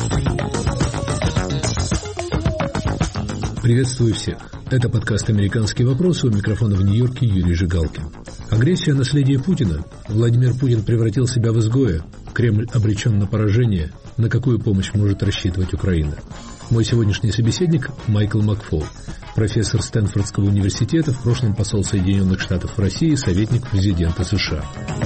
Приветствую всех. Это подкаст «Американские вопросы», у микрофона в Нью-Йорке Юрий Жигалкин. Агрессия – наследие Путина. Владимир Путин превратил себя в изгоя. Кремль обречен на поражение. На какую помощь может рассчитывать Украина? Мой сегодняшний собеседник – Майкл Макфол, профессор Стэнфордского университета, в прошлом посол Соединенных Штатов в России, советник президента США.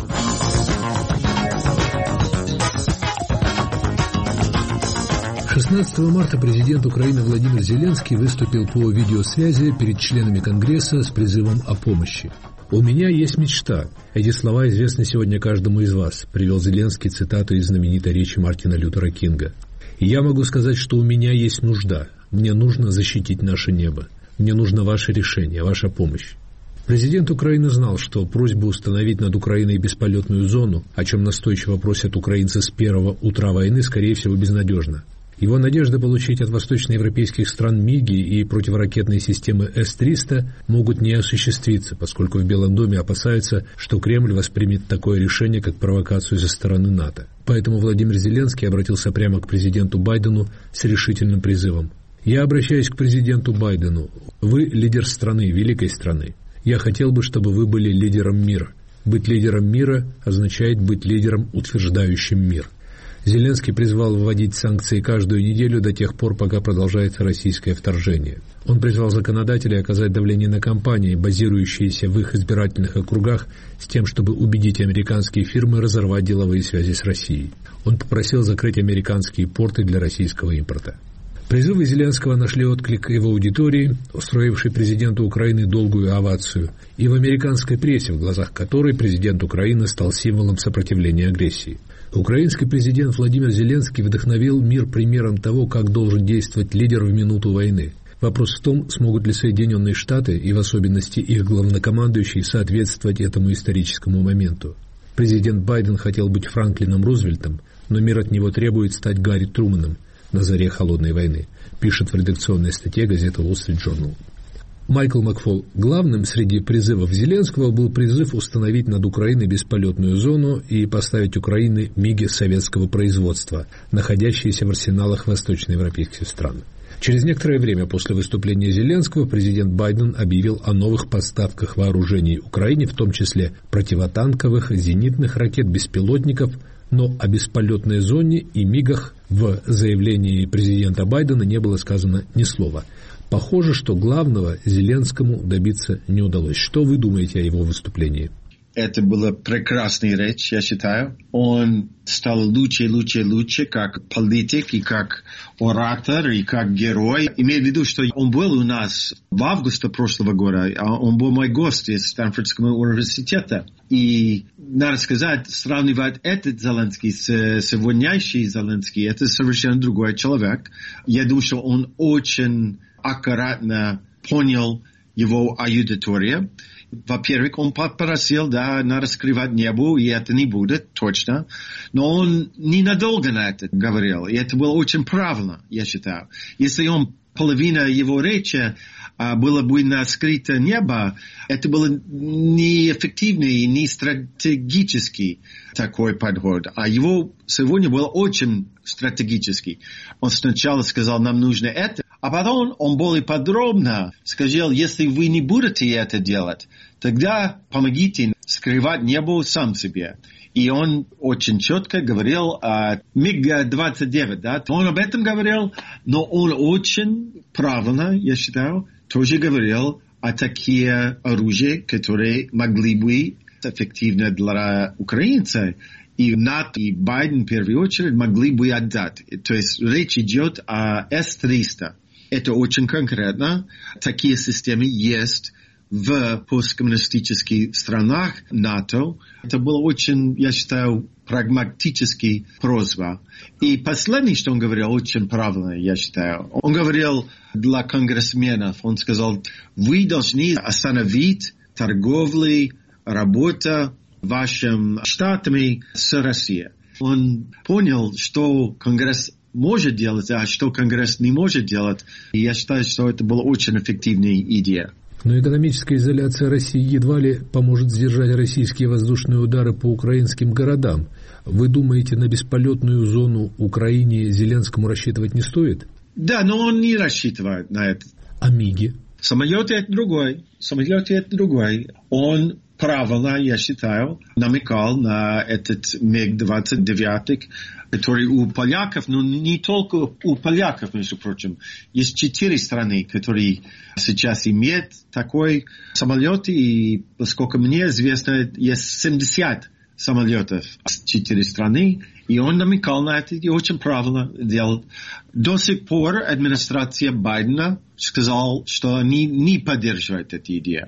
16 марта президент Украины Владимир Зеленский выступил по видеосвязи перед членами Конгресса с призывом о помощи. «У меня есть мечта». Эти слова известны сегодня каждому из вас, привел Зеленский цитату из знаменитой речи Мартина Лютера Кинга. «Я могу сказать, что у меня есть нужда. Мне нужно защитить наше небо. Мне нужно ваше решение, ваша помощь». Президент Украины знал, что просьба установить над Украиной бесполетную зону, о чем настойчиво просят украинцы с первого утра войны, скорее всего, безнадежна. Его надежды получить от восточноевропейских стран МиГи и противоракетные системы С-300 могут не осуществиться, поскольку в Белом доме опасаются, что Кремль воспримет такое решение как провокацию со стороны НАТО. Поэтому Владимир Зеленский обратился прямо к президенту Байдену с решительным призывом. «Я обращаюсь к президенту Байдену. Вы лидер страны, великой страны. Я хотел бы, чтобы вы были лидером мира. Быть лидером мира означает быть лидером, утверждающим мир». Зеленский призвал вводить санкции каждую неделю до тех пор, пока продолжается российское вторжение. Он призвал законодателей оказать давление на компании, базирующиеся в их избирательных округах, с тем, чтобы убедить американские фирмы разорвать деловые связи с Россией. Он попросил закрыть американские порты для российского импорта. Призывы Зеленского нашли отклик и в аудитории, устроившей президенту Украины долгую овацию, и в американской прессе, в глазах которой президент Украины стал символом сопротивления агрессии. Украинский президент Владимир Зеленский вдохновил мир примером того, как должен действовать лидер в минуту войны. Вопрос в том, смогут ли Соединенные Штаты, и в особенности их главнокомандующий, соответствовать этому историческому моменту. Президент Байден хотел быть Франклином Рузвельтом, но мир от него требует стать Гарри Труманом на заре холодной войны, пишет в редакционной статье газета Wall Street Journal. Майкл Макфол. Главным среди призывов Зеленского был призыв установить над Украиной бесполетную зону и поставить Украине МиГи советского производства, находящиеся в арсеналах восточноевропейских стран. Через некоторое время после выступления Зеленского президент Байден объявил о новых поставках вооружений Украине, в том числе противотанковых, зенитных ракет, беспилотников, но о бесполетной зоне и МиГах в заявлении президента Байдена не было сказано ни слова. Похоже, что главного Зеленскому добиться не удалось. Что вы думаете о его выступлении? Это была прекрасная речь, я считаю. Он стал лучше, как политик, и как оратор, и как герой. Имею в виду, что он был у нас в августе прошлого года. Он был мой гость из Стэнфордского университета. И, надо сказать, сравнивать этот Зеленский с сегодняшним Зеленским, это совершенно другой человек. Я думаю, что он очень аккуратно понял его аудиторию. Во-первых, он попросил, надо скрывать небо, и это не будет, точно. Но он ненадолго на это говорил, и это было очень правильно, я считаю. Если половина его речи было бы на скрытое небо, это было неэффективный и не стратегический такой подход. А его сегодня был очень стратегический. Он сначала сказал, нам нужно это, а потом он более подробно сказал, если вы не будете это делать, тогда помогите скрывать небо сам себе. И он очень четко говорил о МиГ-29, да, он об этом говорил, но он очень правильно, я считаю, тоже говорил о такие оружия, которые могли бы эффективны для украинцев. И НАТО, и Байден в первую очередь могли бы отдать. То есть речь идет о С-300. Это очень конкретно. Такие системы есть в посткоммунистических странах НАТО. Это было очень, я считаю, прагматический просьба. И последнее, что он говорил, очень правильно, я считаю. Он говорил для конгрессменов, он сказал, вы должны остановить торговлю, работу вашими штатами с Россией. Он понял, что Конгресс может делать, а что Конгресс не может делать. И я считаю, что это была очень эффективная идея. Но экономическая изоляция России едва ли поможет сдержать российские воздушные удары по украинским городам. Вы думаете, на бесполетную зону Украине Зеленскому рассчитывать не стоит? Да, но он не рассчитывает на это. А МиГи? Самолеты это другой. Он правильно, я считаю, намекал на этот МиГ-29, который у поляков, но не только у поляков, между прочим. Есть 4 страны, которые сейчас имеют такой самолет, и, поскольку мне известно, есть 70 самолетов с 4 страны, и он намекал на это и очень правильно делал. До сих пор администрация Байдена сказала, что они не поддерживают эту идею.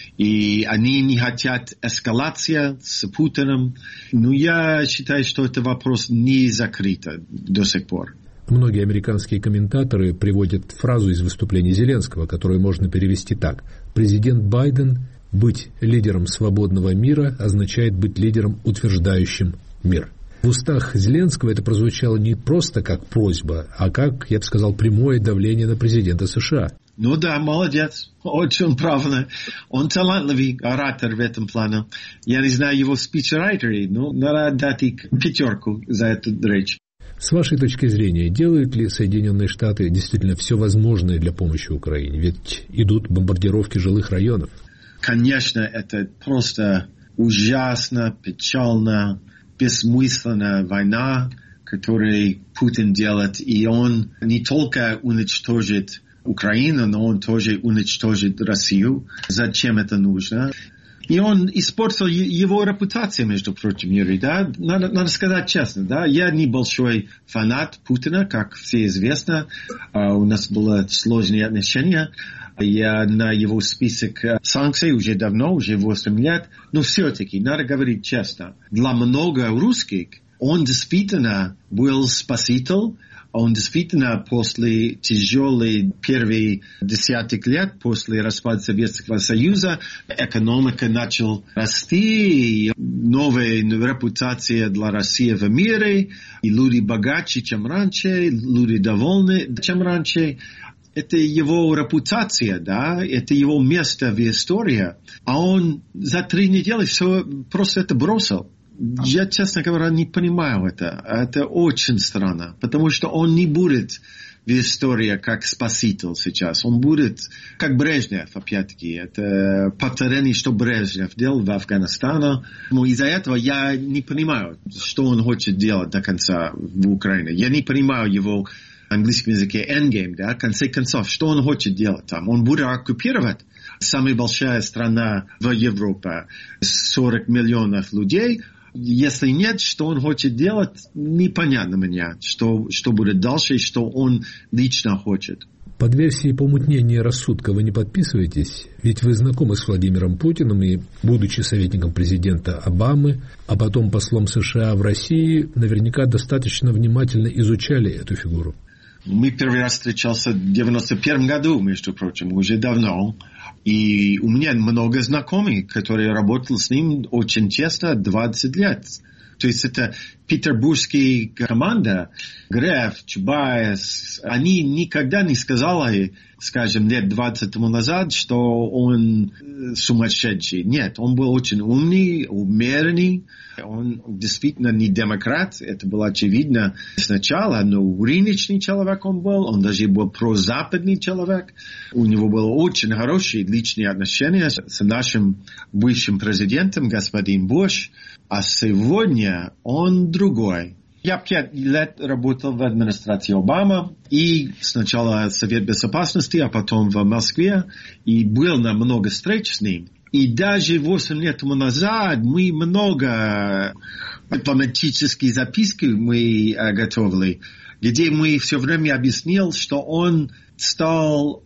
И они не хотят эскалации с Путиным. Но я считаю, что этот вопрос не закрыт до сих пор. Многие американские комментаторы приводят фразу из выступления Зеленского, которую можно перевести так. Президент Байден: быть лидером свободного мира означает быть лидером, утверждающим мир. В устах Зеленского это прозвучало не просто как просьба, а как, я бы сказал, прямое давление на президента США. Ну да, молодец, очень правильно. Он талантливый оратор в этом плане. Я не знаю его спичрайтеры, но надо дать их 5 за эту речь. С вашей точки зрения, делают ли Соединенные Штаты действительно все возможное для помощи Украине? Ведь идут бомбардировки жилых районов. Конечно, это просто ужасно, печально, бессмысленная война, которую Путин делает. И он не только уничтожит Украину, но он тоже уничтожит Россию. Зачем это нужно? И он испортил его репутацию, между прочим, Юрий, да? Надо сказать честно, да? Я не большой фанат Путина, как все известно. У нас было сложные отношения. Я на его список санкций уже давно, уже 8 лет. Но все-таки, надо говорить честно, для много русских он действительно был спаситель. Он действительно после тяжелых первых 10 лет, после распада Советского Союза, экономика начала расти, новая репутация для России в мире, и люди богаче, чем раньше, люди довольны, чем раньше. Это его репутация, да, это его место в истории. А он за 3 недели все просто это бросил. Я, честно говоря, не понимаю это. Это очень странно, потому что он не будет в истории как спаситель сейчас. Он будет как Брежнев, опять-таки. Это повторение, что Брежнев делал в Афганистане. Но из-за этого я не понимаю, что он хочет делать до конца в Украине. Я не понимаю его английском языке endgame, да, в конце концов, что он хочет делать там. Он будет оккупировать самая большая страна в Европе, 40 миллионов людей. Если нет, что он хочет делать, непонятно мне, что будет дальше и что он лично хочет. Под версией помутнения рассудка вы не подписываетесь? Ведь вы знакомы с Владимиром Путиным и, будучи советником президента Обамы, а потом послом США в России, наверняка достаточно внимательно изучали эту фигуру. Мы первый раз встречался в 91 году, между прочим, уже давно. И у меня много знакомых, которые работали с ним очень тесно 20 лет. То есть это петербургская команда, Греф, Чубайс, они никогда не сказали, скажем, лет 20 тому назад, что он сумасшедший. Нет, он был очень умный, умеренный. Он действительно не демократ, это было очевидно сначала, но рыночный человек он был, он даже был прозападный человек. У него было очень хорошие личные отношения с нашим бывшим президентом, господин Буш. А сегодня он другой. Я 5 лет работал в администрации Обамы, и сначала Совет Безопасности, а потом в Москве, и был на много встреч с ним. И даже 8 лет тому назад мы много дипломатических записок мы готовили, где мы все время объяснили, что он стал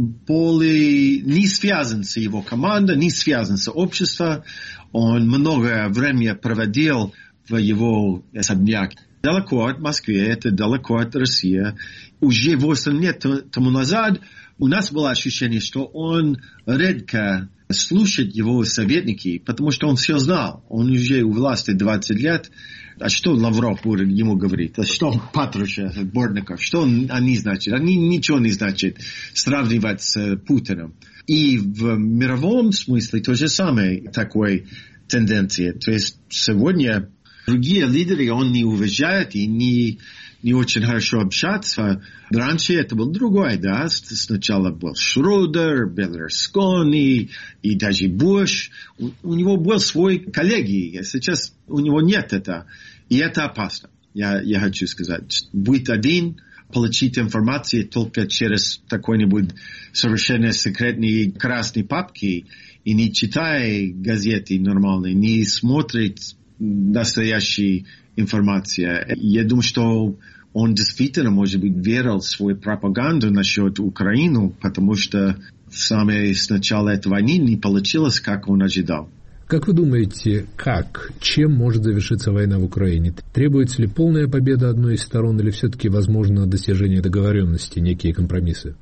более не связан с его командой, не связан с обществом. Он много времени проводил в его особняке. Далеко от Москвы, это далеко от России. Уже 8 лет тому назад у нас было ощущение, что он редко слушает его советники, потому что он все знал. Он уже у власти 20 лет. А что Лавров будет ему говорить? А что Патрушев, Бортников? Что они значат? Они ничего не значат сравнивать с Путиным. И в мировом смысле то же самое такой тенденция. То есть сегодня другие лидеры он не уважает и не очень хорошо общаться. Раньше это был другой, да. Сначала был Шрёдер, Берлускони и даже Буш. У него был свой коллеги. Сейчас у него нет этого. И это опасно. Я хочу сказать. Быть один, получить информацию только через какой-нибудь совершенно секретные красные папки и не читая газеты нормальные, не смотреть настоящую информацию. Я думаю, что он действительно, может быть, верил в свою пропаганду насчет Украины, потому что в самое начало этой войны не получилось, как он ожидал. Как вы думаете, чем может завершиться война в Украине? Требуется ли полная победа одной из сторон или все-таки возможно достижение договоренности, некие компромиссы?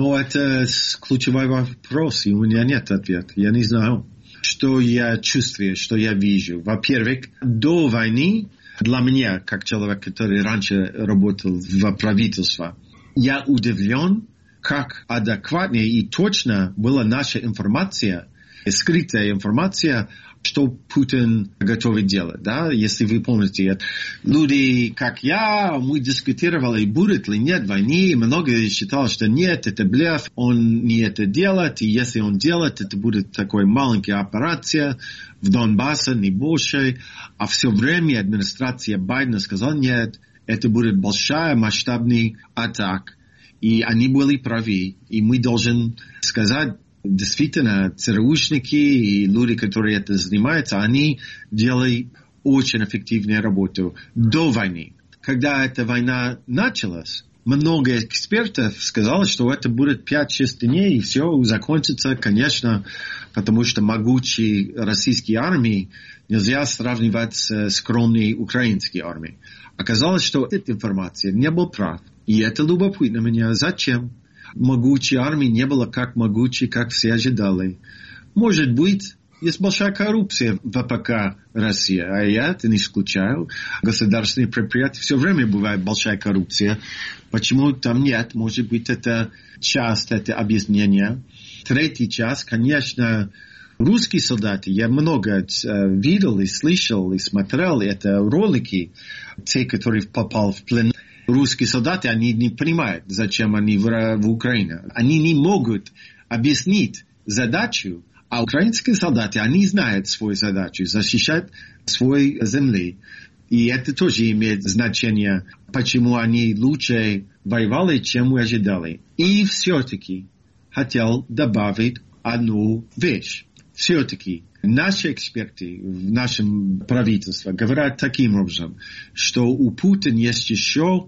Это ключевой вопрос, и у меня нет ответа. Я не знаю, что я чувствую, что я вижу. Во-первых, до войны для меня, как человек, который раньше работал в правительстве, я удивлен, как адекватно и точно была наша информация, скрытая информация, что Путин готовит делать. Да? Если вы помните, люди, как я, мы дискутировали, будет ли нет войны. Многие считали, что нет, это блеф, он не это делает. И если он делает, это будет такой маленькая операция в Донбассе, не больше. А все время администрация Байдена сказала, нет, это будет большая масштабная атака. И они были правы. И мы должны сказать, действительно, ЦРУшники и люди, которые это занимаются, они делают очень эффективную работу до войны. Когда эта война началась, много экспертов сказали, что это будет 5-6 дней, и все закончится, конечно, потому что могучей российской армии нельзя сравнивать с скромной украинской армией. Оказалось, что эта информация не была прав. И это любопытно меня. Зачем? Могучей армии не было как могучей, как все ожидали. Может быть, есть большая коррупция в ВПК России, а я это не исключаю. Государственные предприятия все время бывает большая коррупция. Почему там нет? Может быть, это часть, это объяснение. Третий час, конечно, русские солдаты. Я много видел и слышал и смотрел это ролики, те, которые попали в плен. Русские солдаты, они не понимают, зачем они в Украине. Они не могут объяснить задачу, а украинские солдаты, они знают свою задачу, защищать свою землю. И это тоже имеет значение, почему они лучше воевали, чем мы ожидали. И все-таки хотел добавить одну вещь. Все-таки наши эксперты в нашем правительстве говорят таким образом, что у Путина есть еще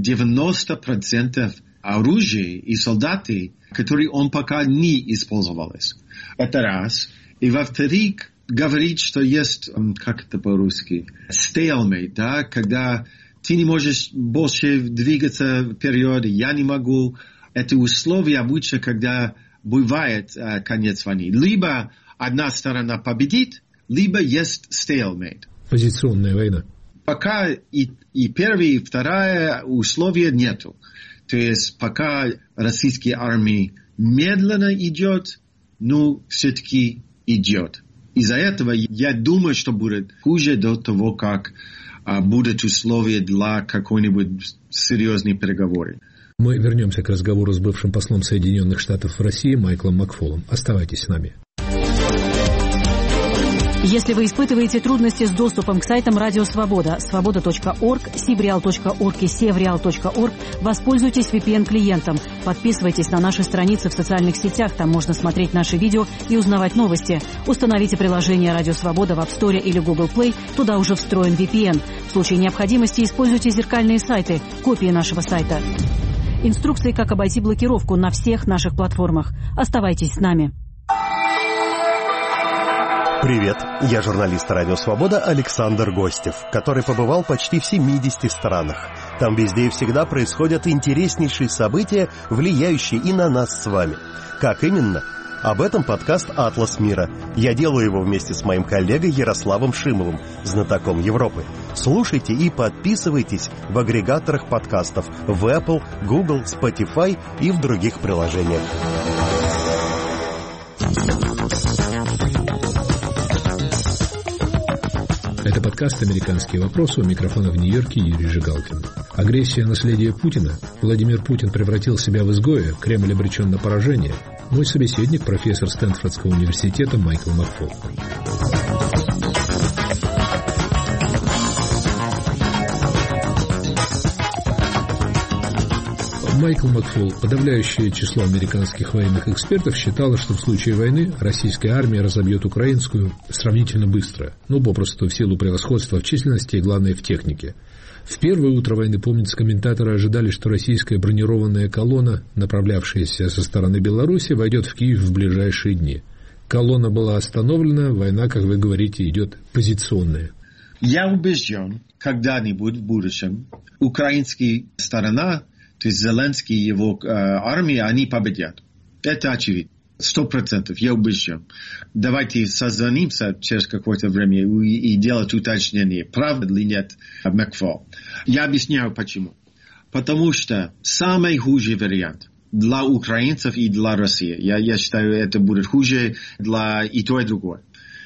90% оружия и солдаты, которые он пока не использовал. Это раз. И во-вторых, говорит, что есть, как это по-русски, stalemate, да, когда ты не можешь больше двигаться вперед, я не могу. Это условие обычно, когда бывает конец войны. Либо одна сторона победит, либо есть stalemate. Позиционная война. Пока и первое, и второе условия нету. То есть пока российская армия медленно идет, но все-таки идет. Из-за этого я думаю, что будет хуже до того, как будут условия для какой-нибудь серьезной переговоры. Мы вернемся к разговору с бывшим послом Соединенных Штатов в России Майклом Макфолом. Оставайтесь с нами. Если вы испытываете трудности с доступом к сайтам Радио Свобода, свобода.орг, sibreal.org и sevreal.org, воспользуйтесь VPN-клиентом. Подписывайтесь на наши страницы в социальных сетях, там можно смотреть наши видео и узнавать новости. Установите приложение Радио Свобода в App Store или Google Play, туда уже встроен VPN. В случае необходимости используйте зеркальные сайты, копии нашего сайта. Инструкции, как обойти блокировку на всех наших платформах. Оставайтесь с нами. Привет, я журналист Радио Свобода Александр Гостев, который побывал почти в 70 странах. Там везде и всегда происходят интереснейшие события, влияющие и на нас с вами. Как именно? Об этом подкаст «Атлас мира». Я делаю его вместе с моим коллегой Ярославом Шимовым, знатоком Европы. Слушайте и подписывайтесь в агрегаторах подкастов в Apple, Google, Spotify и в других приложениях. Это подкаст «Американские вопросы», у микрофона в Нью-Йорке Юрий Жигалкин. Агрессия наследия Путина. Владимир Путин превратил себя в изгоя, Кремль обречен на поражение. Мой собеседник, профессор Стэнфордского университета Майкл Макфол. Майкл Макфол, подавляющее число американских военных экспертов считало, что в случае войны российская армия разобьет украинскую сравнительно быстро, попросту в силу превосходства в численности и, главное, в технике. В первое утро войны, помнится, комментаторы ожидали, что российская бронированная колонна, направлявшаяся со стороны Беларуси, войдет в Киев в ближайшие дни. Колонна была остановлена, война, как вы говорите, идет позиционная. Я убежден, когда-нибудь в будущем украинская сторона, то есть Зеленский и его армия, они победят. Это очевидно. 100%. Я убежден. Давайте созвонимся через какое-то время и делать уточнение, правда ли нет, Макфол. Я объясняю почему. Потому что самый худший вариант для украинцев и для России, я считаю, это будет хуже для и то, и другое.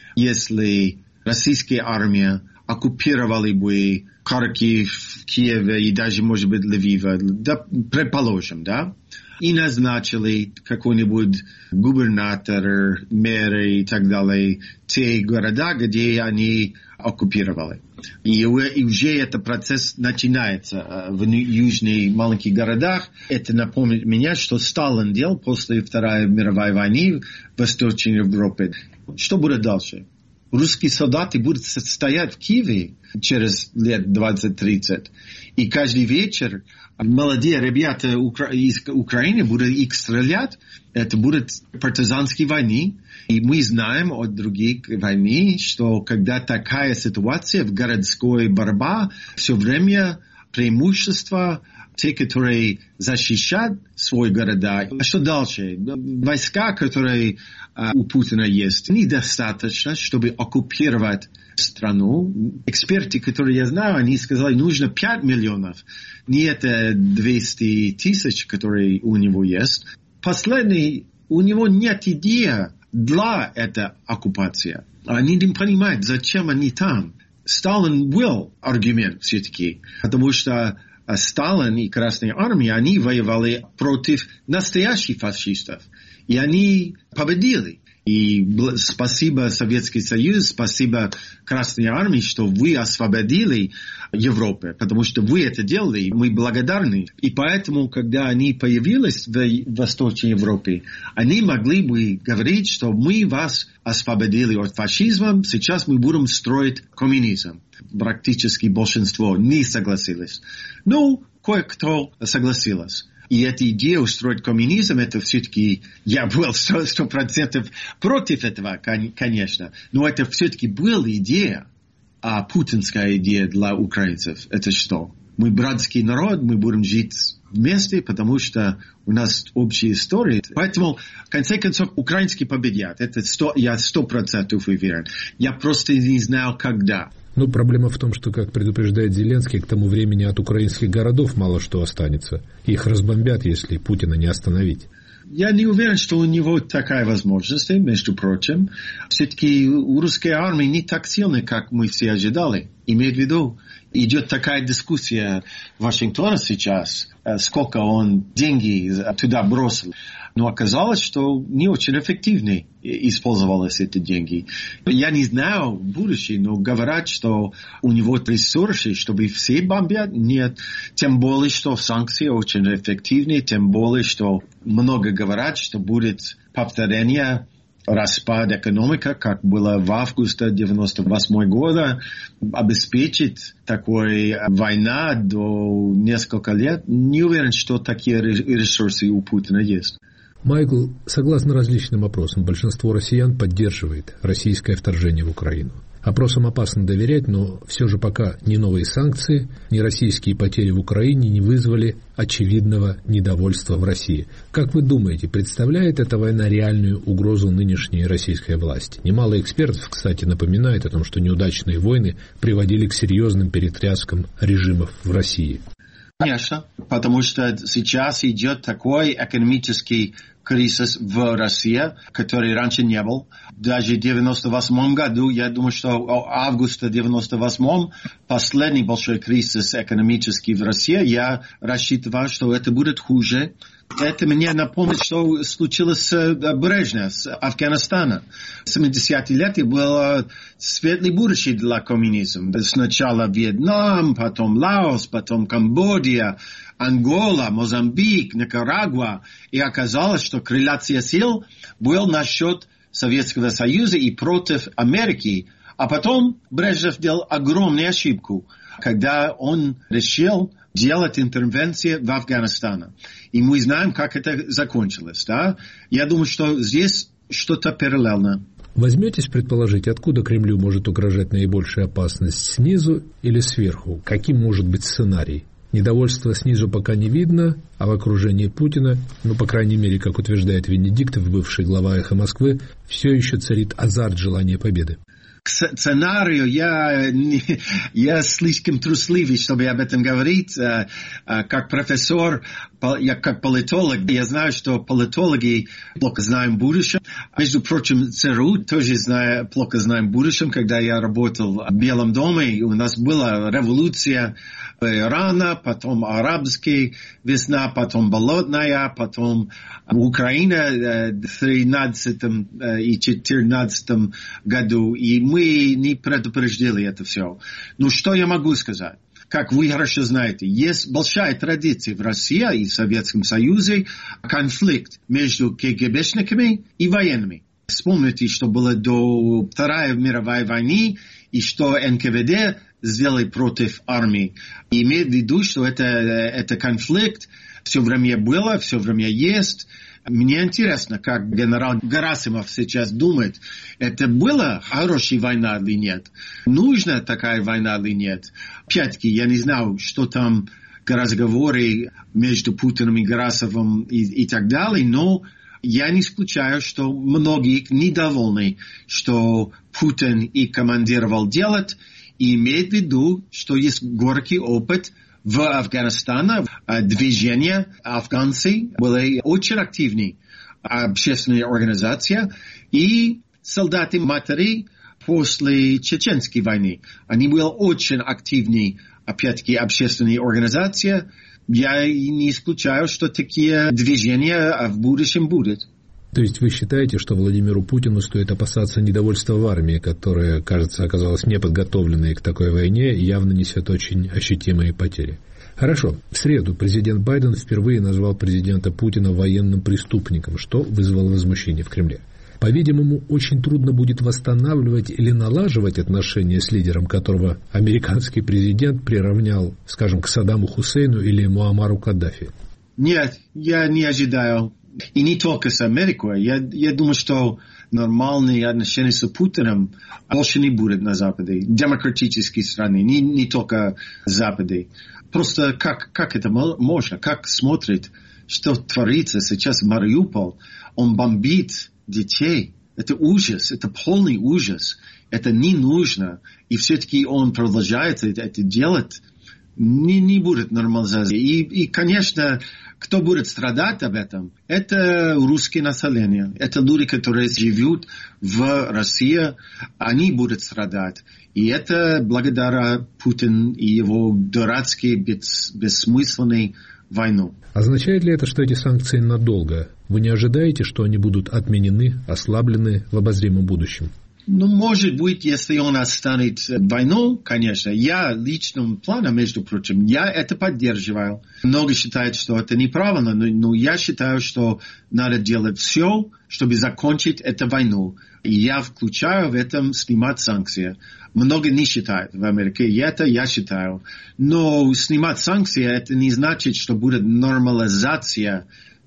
Если российская армия оккупировала бы Харьков, Киев и даже, может быть, Львива, да, предположим, да, и назначили какой-нибудь губернатор, мэры и так далее, те города, где они оккупировали. И уже этот процесс начинается в южных маленьких городах. Это напомнит мне, что Сталин делал после Второй мировой войны в Восточной Европе. Что будет дальше? Русские солдаты будут стоять в Киеве через лет 20-30. И каждый вечер молодые ребята из Украины будут их стрелять. Это будет партизанские войны. И мы знаем от других войн, что когда такая ситуация в городской борьбе, все время преимущество те, которые защищают свои города. А что дальше? Войска, которые у Путина есть, недостаточно, чтобы оккупировать страну. Эксперты, которые я знаю, они сказали, нужно 5 миллионов. Не это 200 тысяч, которые у него есть. Последний, у него нет идеи для этой оккупации. Они не понимают, зачем они там. Сталин был аргумент все-таки, потому что Сталин и Красная Армия, они воевали против настоящих фашистов. И они победили. И спасибо Советский Союз, спасибо Красной Армии, что вы освободили Европу, потому что вы это делали, мы благодарны. И поэтому, когда они появились в Восточной Европе, они могли бы говорить, что мы вас освободили от фашизма, сейчас мы будем строить коммунизм. Практически большинство не согласилось. Но кое-кто согласился. И эта идея устроить коммунизм, это все-таки, я был 100% против этого, конечно, но это все-таки была идея, а путинская идея для украинцев. Это что? Мы братский народ, мы будем жить вместе, потому что у нас общая история. Поэтому, в конце концов, украинские победят. Я 100% уверен. Я просто не знал, когда. Проблема в том, что, как предупреждает Зеленский, к тому времени от украинских городов мало что останется. Их разбомбят, если Путина не остановить. Я не уверен, что у него такая возможность, между прочим. Все-таки у русской армии не так сильно, как мы все ожидали. Имеет в виду, идет такая дискуссия в Вашингтоне сейчас, сколько он деньги туда бросил. Но оказалось, что не очень эффективно использовались эти деньги. Я не знаю в будущем, но говорят, что у него ресурсы, чтобы все бомбят. Нет. Тем более, что санкции очень эффективны. Тем более, что много говорят, что будет повторение распад экономики, как было в августе 1998 года, обеспечить такой война до нескольких лет. Не уверен, что такие ресурсы у Путина есть. Майкл, согласно различным опросам, большинство россиян поддерживает российское вторжение в Украину. Опросам опасно доверять, но все же пока ни новые санкции, ни российские потери в Украине не вызвали очевидного недовольства в России. Как вы думаете, представляет эта война реальную угрозу нынешней российской власти? Немало экспертов, кстати, напоминает о том, что неудачные войны приводили к серьезным перетряскам режимов в России. Конечно, потому что сейчас идет такой экономический кризис в России, который раньше не был. Даже в 98 году, я думаю, что августа 98 последний большой кризис экономический в России, я рассчитывал, что это будет хуже. Это мне напомнит, что случилось с Брежневым, с Афганистана. В 70-е лета было светлое будущее для коммунизма. Сначала Вьетнам, потом Лаос, потом Камбоджа, Ангола, Мозамбик, Никарагуа. И оказалось, что корреляция сил была насчет Советского Союза и против Америки. А потом Брежнев делал огромную ошибку, когда он решил делать интервенцию в Афганистане. И мы знаем, как это закончилось. Да? Я думаю, что здесь что-то параллельно. Возьметесь предположить, откуда Кремлю может угрожать наибольшая опасность, снизу или сверху? Каким может быть сценарий? Недовольства снизу пока не видно, а в окружении Путина, по крайней мере, как утверждает Венедиктов, бывший глава «Эхо Москвы», все еще царит азарт желания победы. К сценарию я слишком трусливый, чтобы об этом говорить. Как профессор, как политолог, я знаю, что политологи плохо знают будущее. Между прочим, ЦРУ тоже плохо знаем будущее. Когда я работал в Белом доме, у нас была революция Ирана, потом арабская весна, потом болотная, потом Украина в 2013 и 2014 году. И мы не предупреждали это все. Но что я могу сказать? Как вы хорошо знаете, есть большая традиция в России и в Советском Союзе конфликт между КГБшниками и военными. Вспомните, что было до Второй мировой войны и что НКВД сделали против армии. И имеет в виду, что это конфликт все время было, все время есть. Мне интересно, как генерал Герасимов сейчас думает, это была хорошая война или нет? Нужна такая война или нет? Опять-таки, я не знаю, что там разговоры между Путиным и Герасимовым и так далее, но я не исключаю, что многие недовольны, что Путин и командировал делать, и имеет в виду, что есть горький опыт в Афганистане. Движение афганцы были очень активны, общественная организация, и солдаты-матери после Чеченской войны. Они были очень активны, опять-таки, общественная организация. Я не исключаю, что такие движения в будущем будут. То есть вы считаете, что Владимиру Путину стоит опасаться недовольства в армии, которая, кажется, оказалась неподготовленной к такой войне и явно несет очень ощутимые потери? Хорошо. В среду президент Байден впервые назвал президента Путина военным преступником, что вызвало возмущение в Кремле. По-видимому, очень трудно будет восстанавливать или налаживать отношения с лидером, которого американский президент приравнял, скажем, к Саддаму Хусейну или Муаммару Каддафи. Нет, я не ожидаю. И не только с Америкой. Я думаю, что нормальные отношения с Путиным больше не будут на Западе. Демократические страны, не только Западе. Просто как это можно? Как смотрит, что творится сейчас в Мариуполе? Он бомбит детей. Это ужас, это полный ужас. Это не нужно. И все-таки он продолжает это делать. Не будет нормализации. И, конечно, кто будет страдать об этом? Это русское население. Это люди, которые живут в России. Они будут страдать. И это благодаря Путину и его дурацкой, бессмысленной войну. Означает ли это, что эти санкции надолго? Вы не ожидаете, что они будут отменены, ослаблены в обозримом будущем? Может быть, если он останет войну, конечно. Я личным планом, между прочим, я это поддерживаю. Многие считают, что это неправильно, но я считаю, что надо делать все, чтобы закончить эту войну. И я включаю в этом снимать санкции. Многие не считают в Америке, и это я считаю. Но снимать санкции, это не значит, что будет нормализация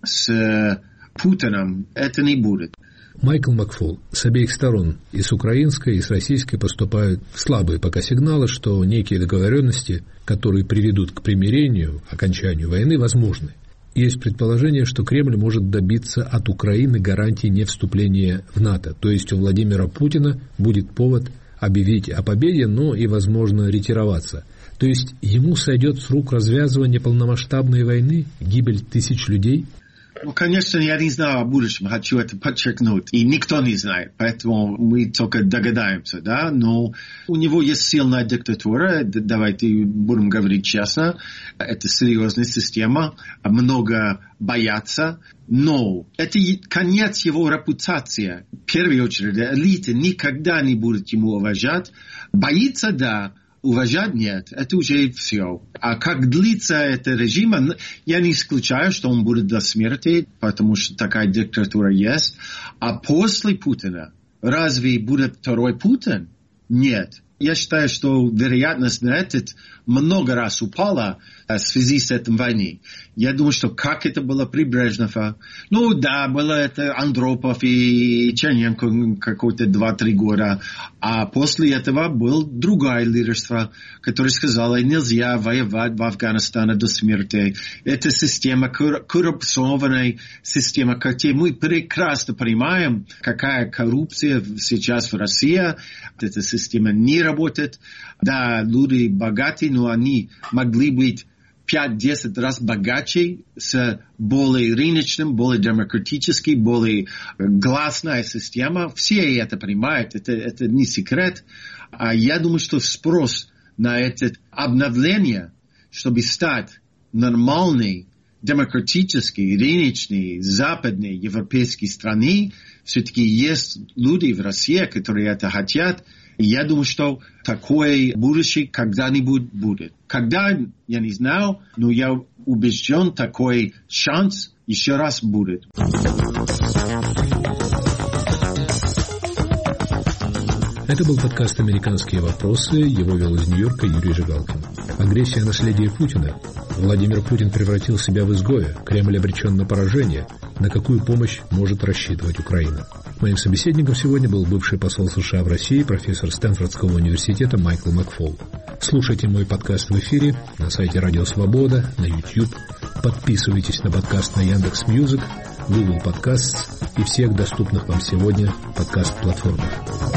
с Путиным. Это не будет. Майкл Макфол, с обеих сторон, и с украинской, и с российской, поступают слабые пока сигналы, что некие договоренности, которые приведут к примирению, окончанию войны, возможны. Есть предположение, что Кремль может добиться от Украины гарантии невступления в НАТО, то есть у Владимира Путина будет повод объявить о победе, но и, возможно, ретироваться. То есть ему сойдет с рук развязывание полномасштабной войны, гибель тысяч людей? Ну, конечно, я не знаю о будущем, хочу это подчеркнуть. И никто не знает, поэтому мы только догадаемся, да. Но у него есть сильная диктатура, давайте будем говорить честно. Это серьезная система, много боятся. Но это конец его репутации. В первую очередь, элита никогда не будет ему уважать. Боится, да. Уважать нет, это уже все. А как длится это режим, я не исключаю, что он будет до смерти, потому что такая диктатура есть. А после Путина, разве будет второй Путин? Нет. Я считаю, что вероятность на это много раз упала в связи с этой войной. Я думаю, что как это было при Брежневе. Ну да, было это Андропов и Черненко какой-то 2-3 года. А после этого было другое лидерство, которое сказало, нельзя воевать в Афганистане до смерти. Это система, коррупционная система. Мы прекрасно понимаем, какая коррупция сейчас в России. Эта система не работает. Да, люди богатые, но они могли быть 5-10 раз богаче с более рыночным, более демократической, более гласная система. Все это понимают, это не секрет. А я думаю, что спрос на это обновление, чтобы стать нормальной, демократической, рыночной, западной, европейской страной, все-таки есть люди в России, которые это хотят. И я думаю, что такое будущее когда-нибудь будет. Когда, я не знаю, но я убежден, такой шанс еще раз будет. Это был подкаст «Американские вопросы». Его вел из Нью-Йорка Юрий Жигалкин. Агрессия наследия Путина. Владимир Путин превратил себя в изгоя. Кремль обречен на поражение. На какую помощь может рассчитывать Украина? Моим собеседником сегодня был бывший посол США в России, профессор Стэнфордского университета Майкл Макфол. Слушайте мой подкаст в эфире на сайте Радио Свобода, на YouTube. Подписывайтесь на подкаст на Яндекс.Мьюзик, Google Podcasts и всех доступных вам сегодня подкаст-платформах.